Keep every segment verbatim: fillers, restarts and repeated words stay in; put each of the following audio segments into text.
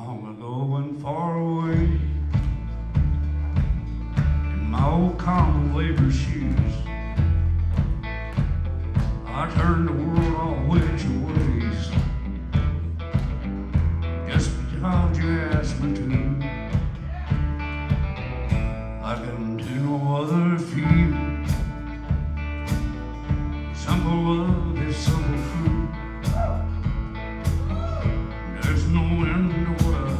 Long ago and far away, in my old common labor shoes, I turned the world all which ways, just because you asked me to. I can do no other feel. Simple love is simple food. There's no end to what I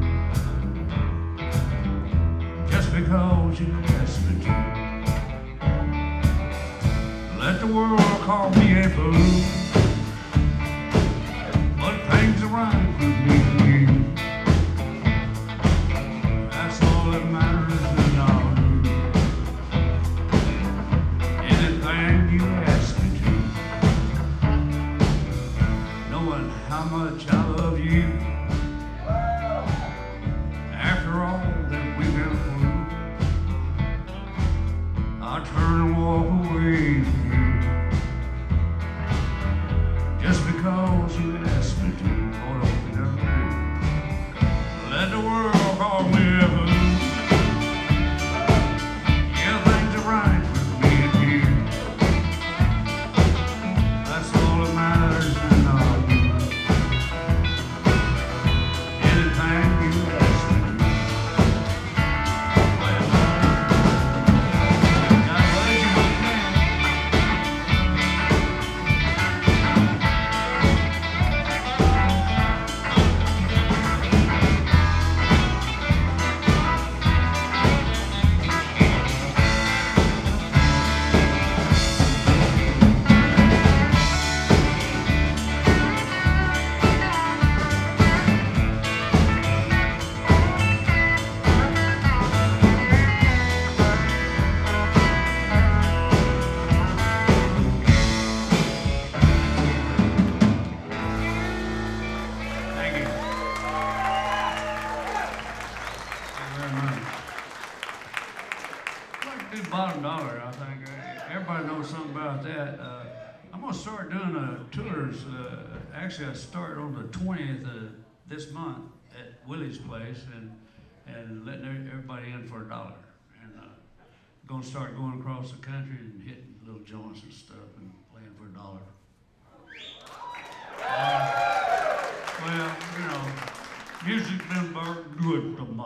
do, just because you asked me to. Let the world call me a fool, but things are right with me and you. That's all that matters, and I'll do anything you ask me to, knowing how much I love you. After all that we've been through, I turn and walk away from you, just because you asked me to. Oh, no, you never do. Let the world call me a fool. Yeah, things are right with me and you. That's all that matters, and I'll do anything you ask me to. Well, God bless you, my friend. Thank you. Thank you very much. I'd like to do Bottom Dollar, I think. Uh, Everybody knows something about that. Uh, I'm going to start doing uh, tours. Uh, actually, I start on the twentieth of this month at Willie's place, and, and letting every- everybody in for a dollar. And uh, going to start going across the country and hitting little joints and stuff and playing for a dollar. Well, you know, music's been very good to me.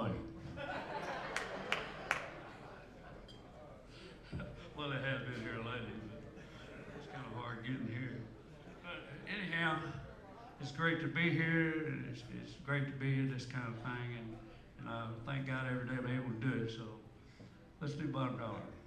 Well, it has been here lately, but it's kind of hard getting here. But anyhow, it's great to be here, and it's, it's great to be in this kind of thing, and, and I thank God every day I'm able to do it, so let's do Bottom Dollar.